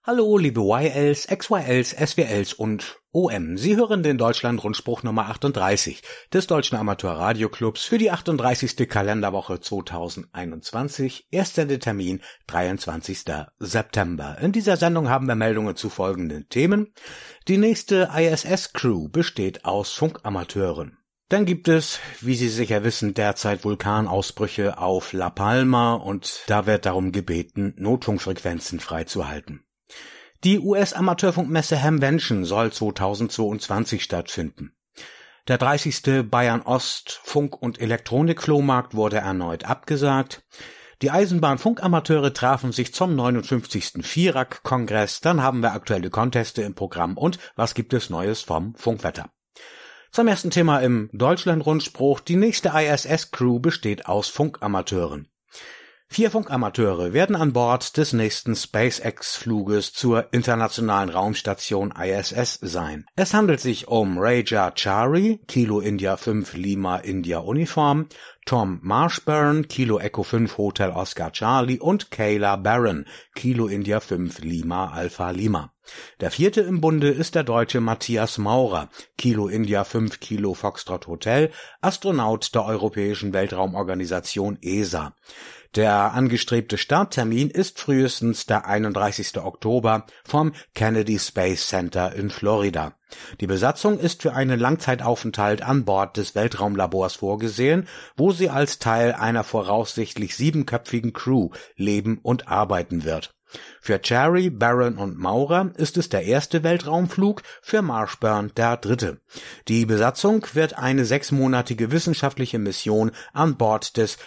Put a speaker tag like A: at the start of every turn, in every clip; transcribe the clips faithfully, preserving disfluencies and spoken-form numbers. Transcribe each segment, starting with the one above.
A: Hallo, liebe Y Ls, X Y Ls, S W Ls und O M. Sie hören den Deutschland-Rundspruch Nummer achtunddreißig des Deutschen Amateur-Radio-Clubs für die achtunddreißigste Kalenderwoche zweitausendeinundzwanzig. Erster Termin, dreiundzwanzigster September. In dieser Sendung haben wir Meldungen zu folgenden Themen. Die nächste I S S-Crew besteht aus Funkamateuren. Dann gibt es, wie Sie sicher wissen, derzeit Vulkanausbrüche auf La Palma und da wird darum gebeten, Notfunkfrequenzen freizuhalten. Die U S-Amateurfunkmesse Hamvention soll zweitausendzweiundzwanzig stattfinden. Der dreißigste Bayern Ost Funk- und Elektronik-Flohmarkt wurde erneut abgesagt. Die Eisenbahnfunkamateure trafen sich zum neunundfünfzigsten V I R A C-Kongress. Dann haben wir aktuelle Conteste im Programm und was gibt es Neues vom Funkwetter. Zum ersten Thema im Deutschland-Rundspruch. Die nächste I S S-Crew besteht aus Funkamateuren. Vier Funkamateure werden an Bord des nächsten SpaceX-Fluges zur internationalen Raumstation I S S sein. Es handelt sich um Raja Chari, Kilo India fünf Lima India Uniform, Tom Marshburn, Kilo Echo fünf Hotel Oscar Charlie und Kayla Barron, Kilo India fünf Lima Alpha Lima. Der vierte im Bunde ist der Deutsche Matthias Maurer, Kilo India fünf Kilo Foxtrot Hotel, Astronaut der Europäischen Weltraumorganisation E S A. Der angestrebte Starttermin ist frühestens der einunddreißigste Oktober vom Kennedy Space Center in Florida. Die Besatzung ist für einen Langzeitaufenthalt an Bord des Weltraumlabors vorgesehen, wo sie als Teil einer voraussichtlich siebenköpfigen Crew leben und arbeiten wird. Für Cherry, Barron und Maurer ist es der erste Weltraumflug, für Marshburn der dritte. Die Besatzung wird eine sechsmonatige wissenschaftliche Mission an Bord des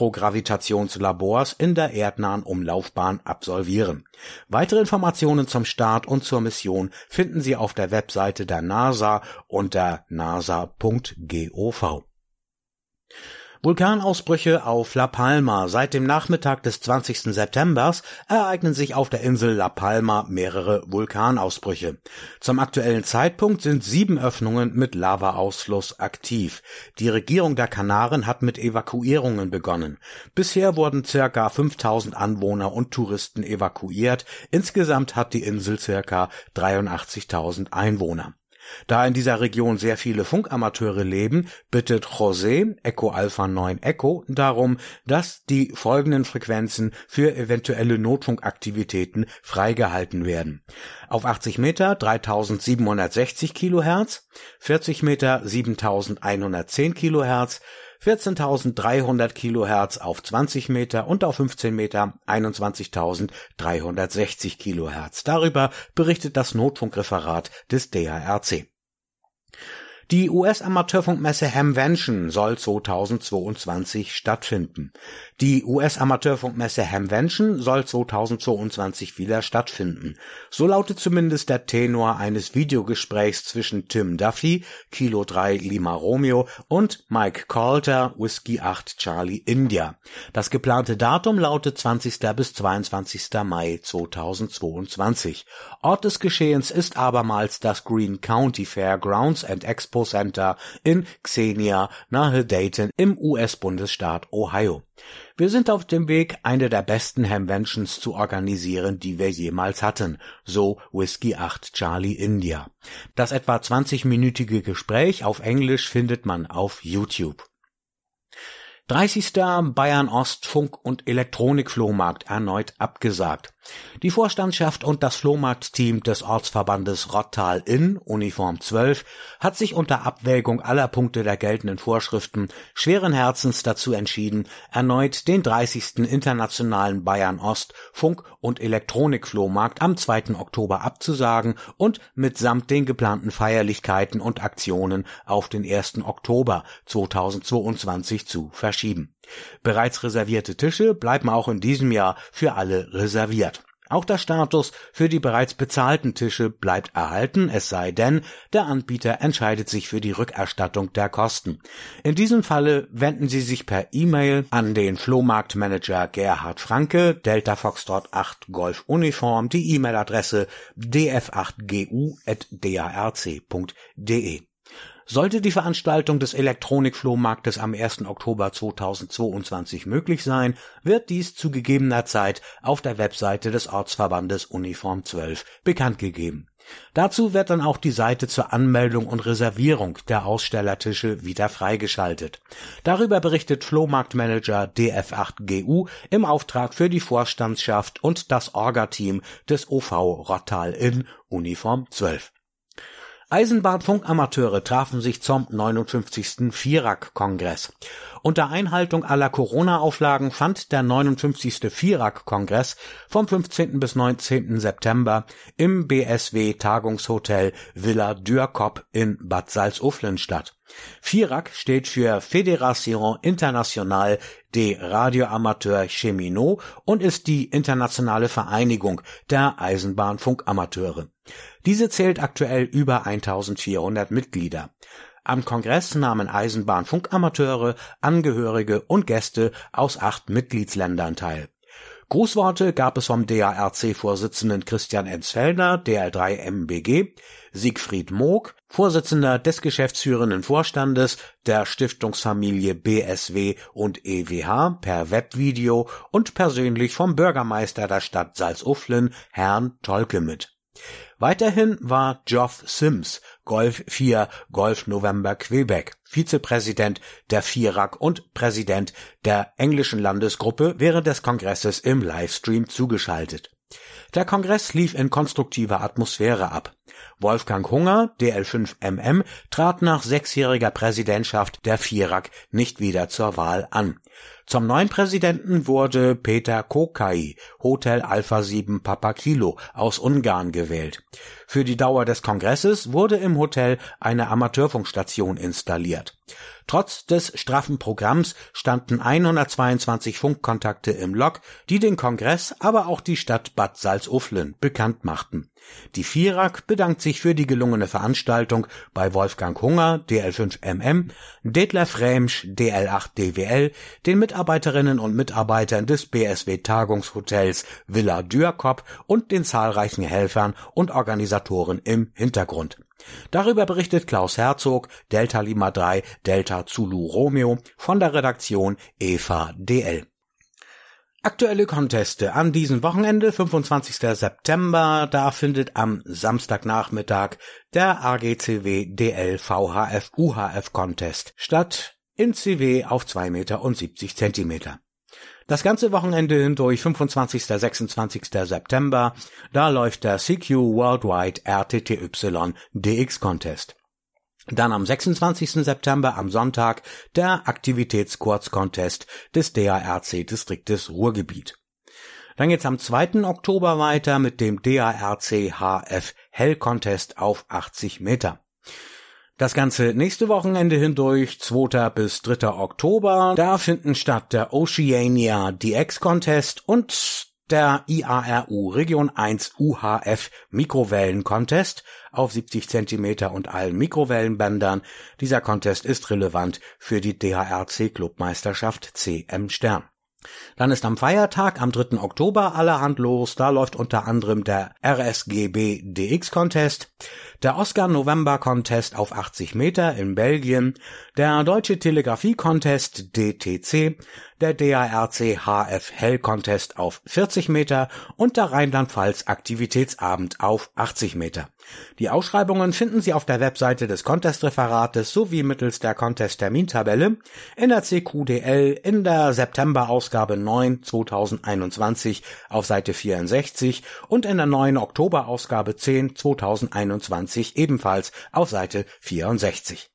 A: Mikrogravitationslabors in der erdnahen Umlaufbahn absolvieren. Weitere Informationen zum Start und zur Mission finden Sie auf der Webseite der NASA unter nasa punkt gov. Vulkanausbrüche auf La Palma. Seit dem Nachmittag des zwanzigsten September ereignen sich auf der Insel La Palma mehrere Vulkanausbrüche. Zum aktuellen Zeitpunkt sind sieben Öffnungen mit Lavaausfluss aktiv. Die Regierung der Kanaren hat mit Evakuierungen begonnen. Bisher wurden circa fünftausend Anwohner und Touristen evakuiert. Insgesamt hat die Insel circa dreiundachtzigtausend Einwohner. Da in dieser Region sehr viele Funkamateure leben, bittet José, Echo Alpha neun Echo, darum, dass die folgenden Frequenzen für eventuelle Notfunkaktivitäten freigehalten werden. Auf achtzig Meter dreitausendsiebenhundertsechzig Kilohertz, vierzig Meter siebentausendeinhundertzehn Kilohertz, vierzehntausenddreihundert Kilohertz auf zwanzig Meter und auf fünfzehn Meter einundzwanzigtausenddreihundertsechzig Kilohertz. Darüber berichtet das Notfunkreferat des D A R C. Die U S-Amateurfunkmesse Hamvention soll zweitausendzweiundzwanzig stattfinden. Die U S-Amateurfunkmesse Hamvention soll zweitausendzweiundzwanzig wieder stattfinden. So lautet zumindest der Tenor eines Videogesprächs zwischen Tim Duffy, Kilo drei Lima Romeo und Mike Coulter, Whiskey acht Charlie India. Das geplante Datum lautet zwanzigster bis zweiundzwanzigster Mai zweitausendzweiundzwanzig. Ort des Geschehens ist abermals das Greene County Fairgrounds and Expo Center in Xenia nahe Dayton im U S-Bundesstaat Ohio. Wir sind auf dem Weg, eine der besten Hamventions zu organisieren, die wir jemals hatten, so Whiskey acht Charlie India. Das etwa zwanzigminütige Gespräch auf Englisch findet man auf YouTube. dreißigster Bayern Ost Funk- und Elektronik-Flohmarkt erneut abgesagt. Die Vorstandschaft und das Flohmarktteam des Ortsverbandes Rottal Inn, Uniform zwölf, hat sich unter Abwägung aller Punkte der geltenden Vorschriften schweren Herzens dazu entschieden, erneut den dreißigsten Internationalen Bayern Ost Funk- und Elektronik-Flohmarkt am zweiten Oktober abzusagen und mitsamt den geplanten Feierlichkeiten und Aktionen auf den ersten Oktober zweitausendzweiundzwanzig zu verschieben. Bereits reservierte Tische bleiben auch in diesem Jahr für alle reserviert. Auch der Status für die bereits bezahlten Tische bleibt erhalten, es sei denn, der Anbieter entscheidet sich für die Rückerstattung der Kosten. In diesem Falle wenden Sie sich per E-Mail an den Flohmarktmanager Gerhard Franke, Delta Foxtrot acht Golf Uniform, die E-Mail-Adresse d f acht g u at d a r c punkt d e. Sollte die Veranstaltung des Elektronikflohmarktes am ersten Oktober zweitausendzweiundzwanzig möglich sein, wird dies zu gegebener Zeit auf der Webseite des Ortsverbandes Uniform zwölf bekannt gegeben. Dazu wird dann auch die Seite zur Anmeldung und Reservierung der Ausstellertische wieder freigeschaltet. Darüber berichtet Flohmarktmanager D F acht G U im Auftrag für die Vorstandschaft und das Orga-Team des O V Rottal in Uniform zwölf. Eisenbahnfunkamateure trafen sich zum neunundfünfzigsten Vierak-Kongress. Unter Einhaltung aller Corona-Auflagen fand der neunundfünfzigste Vierak-Kongress vom fünfzehnten bis neunzehnten September im B S W-Tagungshotel Villa Duurkop in Bad Salzuflen statt. Vierak steht für Fédération Internationale des Radioamateurs Cheminots und ist die internationale Vereinigung der Eisenbahnfunkamateure. Diese zählt aktuell über eintausendvierhundert Mitglieder. Am Kongress nahmen Eisenbahnfunkamateure, Angehörige und Gäste aus acht Mitgliedsländern teil. Grußworte gab es vom D A R C-Vorsitzenden Christian Enzfelder, D L drei M B G, Siegfried Moog, Vorsitzender des geschäftsführenden Vorstandes der Stiftungsfamilie B S W und E W H per Webvideo und persönlich vom Bürgermeister der Stadt Salzuflen, Herrn Tolke mit. Weiterhin war Geoff Sims, Golf vier, Golf November Quebec, Vizepräsident der Vierak und Präsident der englischen Landesgruppe während des Kongresses im Livestream zugeschaltet. Der Kongress lief in konstruktiver Atmosphäre ab. Wolfgang Hunger, D L fünf M M, trat nach sechsjähriger Präsidentschaft der Vierak nicht wieder zur Wahl an. Zum neuen Präsidenten wurde Peter Kokai, Hotel Alpha sieben Papa Kilo, aus Ungarn gewählt. Für die Dauer des Kongresses wurde im Hotel eine Amateurfunkstation installiert. Trotz des straffen Programms standen hundertzweiundzwanzig Funkkontakte im Log, die den Kongress, aber auch die Stadt Bad Salzuflen bekannt machten. Die Vierak bedankt sich für die gelungene Veranstaltung bei Wolfgang Hunger, D L fünf M M, Detlef Rämsch, D L acht D W L, den Mitarbeiterinnen und Mitarbeitern des B S W-Tagungshotels Villa Duurkop und den zahlreichen Helfern und Organisatoren im Hintergrund. Darüber berichtet Klaus Herzog, Delta Lima drei, Delta Zulu Romeo von der Redaktion Eva D L. Aktuelle Conteste an diesem Wochenende, fünfundzwanzigsten September, da findet am Samstagnachmittag der A G C W D L V H F U H F Contest statt, in C W auf zwei Meter und siebzig Zentimeter. Das ganze Wochenende hindurch, fünfundzwanzigsten bis sechsundzwanzigsten September, da läuft der C Q Worldwide R T T Y D X Contest. Dann am sechsundzwanzigsten September am Sonntag der Aktivitätskurzcontest des D A R C-Distriktes Ruhrgebiet. Dann geht's am zweiten Oktober weiter mit dem D A R C H F Hell Contest auf achtzig Meter. Das ganze nächste Wochenende hindurch, zweiten bis dritten Oktober, da finden statt der Oceania D X Contest und der I A R U Region eins U H F Mikrowellen Contest auf siebzig Zentimeter und allen Mikrowellenbändern. Dieser Contest ist relevant für die D H R C Clubmeisterschaft C M Stern. Dann ist am Feiertag am dritten Oktober allerhand los. Da läuft unter anderem der R S G B D X Contest, der Oscar November Contest auf achtzig Meter in Belgien, der Deutsche Telegrafie Contest D T C, der D A R C H F Hell Contest auf vierzig Meter und der Rheinland-Pfalz Aktivitätsabend auf achtzig Meter. Die Ausschreibungen finden Sie auf der Webseite des Contest-Referates sowie mittels der Contest-Termintabelle in der C Q D L in der September-Ausgabe neun zweitausendeinundzwanzig auf Seite vierundsechzig und in der neuen Oktober-Ausgabe zehn zweitausendeinundzwanzig ebenfalls auf Seite vierundsechzig.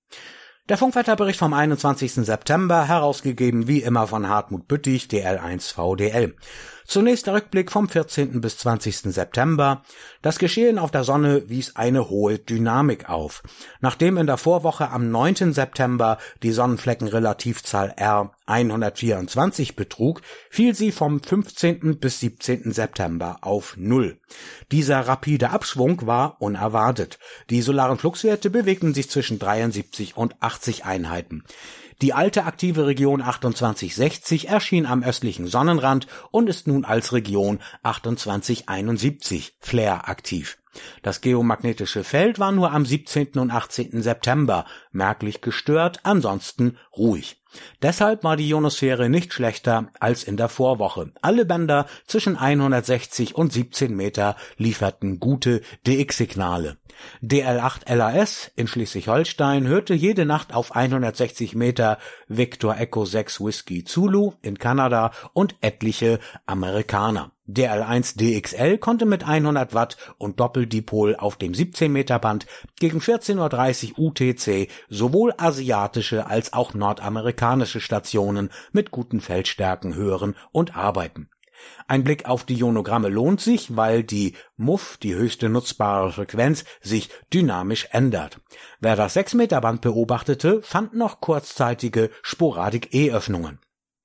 A: Der Funkwetterbericht vom einundzwanzigsten September, herausgegeben wie immer von Hartmut Büttig, D L eins V D L. Zunächst der Rückblick vom vierzehnten bis zwanzigsten September. Das Geschehen auf der Sonne wies eine hohe Dynamik auf. Nachdem in der Vorwoche am neunten September die Sonnenfleckenrelativzahl R hundertvierundzwanzig betrug, fiel sie vom fünfzehnten bis siebzehnten September auf null. Dieser rapide Abschwung war unerwartet. Die solaren Fluxwerte bewegten sich zwischen dreiundsiebzig und achtzig Einheiten. Die alte aktive Region achtundzwanzig sechzig erschien am östlichen Sonnenrand und ist nun als Region achtundzwanzig einundsiebzig Flare aktiv. Das geomagnetische Feld war nur am siebzehnten und achtzehnten September merklich gestört, ansonsten ruhig. Deshalb war die Ionosphäre nicht schlechter als in der Vorwoche. Alle Bänder zwischen hundertsechzig und siebzehn Meter lieferten gute D X-Signale. D L acht L A S in Schleswig-Holstein hörte jede Nacht auf hundertsechzig Meter Victor Echo sechs Whiskey Zulu in Kanada und etliche Amerikaner. D L eins D X L konnte mit hundert Watt und Doppeldipol auf dem siebzehn Meter Band gegen vierzehn Uhr dreißig U T C sowohl asiatische als auch nordamerikanische Stationen mit guten Feldstärken hören und arbeiten. Ein Blick auf die Ionogramme lohnt sich, weil die M U F, die höchste nutzbare Frequenz, sich dynamisch ändert. Wer das sechs Meter Band beobachtete, fand noch kurzzeitige Sporadik-E-Öffnungen.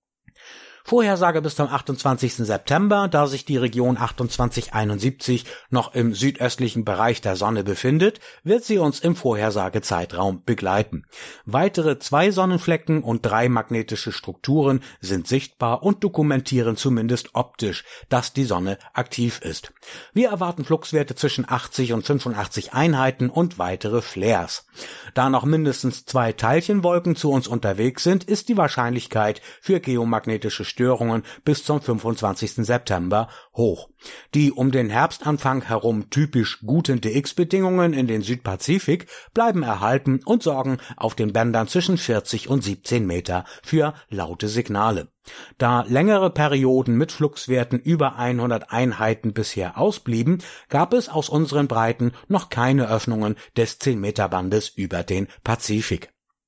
A: Vorhersage bis zum achtundzwanzigsten September, da sich die Region achtundzwanzig einundsiebzig noch im südöstlichen Bereich der Sonne befindet, wird sie uns im Vorhersagezeitraum begleiten. Weitere zwei Sonnenflecken und drei magnetische Strukturen sind sichtbar und dokumentieren zumindest optisch, dass die Sonne aktiv ist. Wir erwarten Fluxwerte zwischen achtzig und fünfundachtzig Einheiten und weitere Flares. Da noch mindestens zwei Teilchenwolken zu uns unterwegs sind, ist die Wahrscheinlichkeit für geomagnetische Störungen bis zum fünfundzwanzigsten September hoch. Die um den Herbstanfang herum typisch guten D X-Bedingungen in den Südpazifik bleiben erhalten und sorgen auf den Bändern zwischen vierzig und siebzehn Meter für laute Signale. Da längere Perioden mit Fluxwerten über hundert Einheiten bisher ausblieben, gab es aus unseren Breiten noch keine Öffnungen des zehn Meter Bandes über den Pazifik.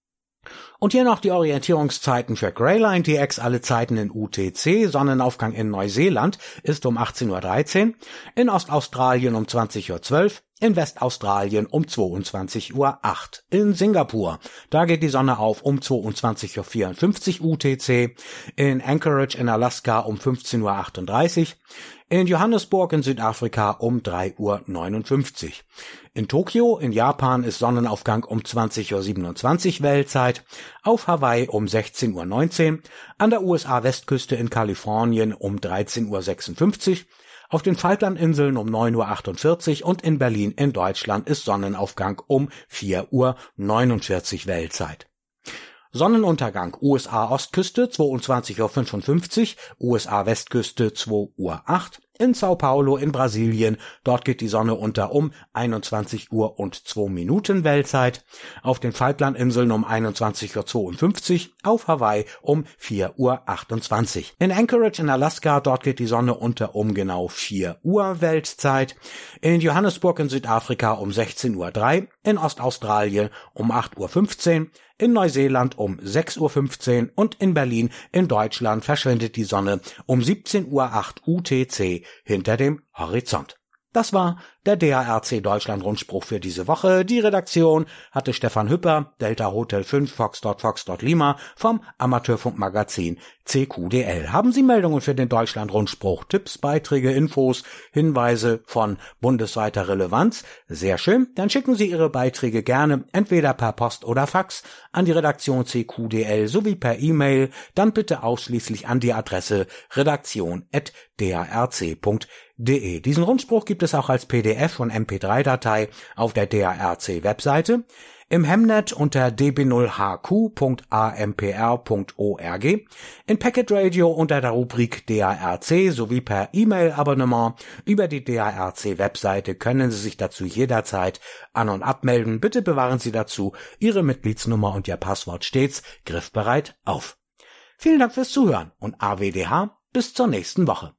A: Und hier noch die Orientierungszeiten für Greyline D X, alle Zeiten in U T C. Sonnenaufgang in Neuseeland ist um achtzehn Uhr dreizehn, in Ostaustralien um zwanzig Uhr zwölf, in Westaustralien um zweiundzwanzig Uhr acht. In Singapur, da geht die Sonne auf um zweiundzwanzig Uhr vierundfünfzig U T C, in Anchorage in Alaska um fünfzehn Uhr achtunddreißig, in Johannesburg in Südafrika um drei Uhr neunundfünfzig. In Tokio in Japan ist Sonnenaufgang um zwanzig Uhr siebenundzwanzig Weltzeit, auf Hawaii um sechzehn Uhr neunzehn, an der U S A-Westküste in Kalifornien um dreizehn Uhr sechsundfünfzig, auf den Falklandinseln um neun Uhr achtundvierzig und in Berlin in Deutschland ist Sonnenaufgang um vier Uhr neunundvierzig Weltzeit. Sonnenuntergang U S A-Ostküste zweiundzwanzig Uhr fünfundfünfzig, U S A-Westküste zwei Uhr acht, in Sao Paulo in Brasilien, dort geht die Sonne unter um einundzwanzig Uhr und zwei Minuten Weltzeit, auf den Falklandinseln um einundzwanzig Uhr zweiundfünfzig, auf Hawaii um vier Uhr achtundzwanzig. In Anchorage in Alaska, dort geht die Sonne unter um genau vier Uhr Weltzeit, in Johannesburg in Südafrika um sechzehn Uhr drei, in Ostaustralien um acht Uhr fünfzehn, in Neuseeland um sechs Uhr fünfzehn und in Berlin in Deutschland verschwindet die Sonne um siebzehn Uhr acht U T C hinter dem Horizont. Das war der D A R C Deutschland Rundspruch für diese Woche. Die Redaktion hatte Stefan Hüpper, Delta Hotel fünf, Foxtrot Foxtrot Lima vom Amateurfunkmagazin C Q D L. Haben Sie Meldungen für den Deutschland Rundspruch, Tipps, Beiträge, Infos, Hinweise von bundesweiter Relevanz? Sehr schön, dann schicken Sie Ihre Beiträge gerne entweder per Post oder Fax an die Redaktion C Q D L sowie per E-Mail, dann bitte ausschließlich an die Adresse redaktion at d a r c punkt de. Diesen Rundspruch gibt es auch als P D F und M P drei Datei auf der D A R C Webseite, im Hemnet unter d b null h q punkt a m p r punkt org, in Packet Radio unter der Rubrik D A R C sowie per E-Mail-Abonnement. Über die D A R C Webseite können Sie sich dazu jederzeit an- und abmelden. Bitte bewahren Sie dazu Ihre Mitgliedsnummer und Ihr Passwort stets griffbereit auf. Vielen Dank fürs Zuhören und A W D H bis zur nächsten Woche.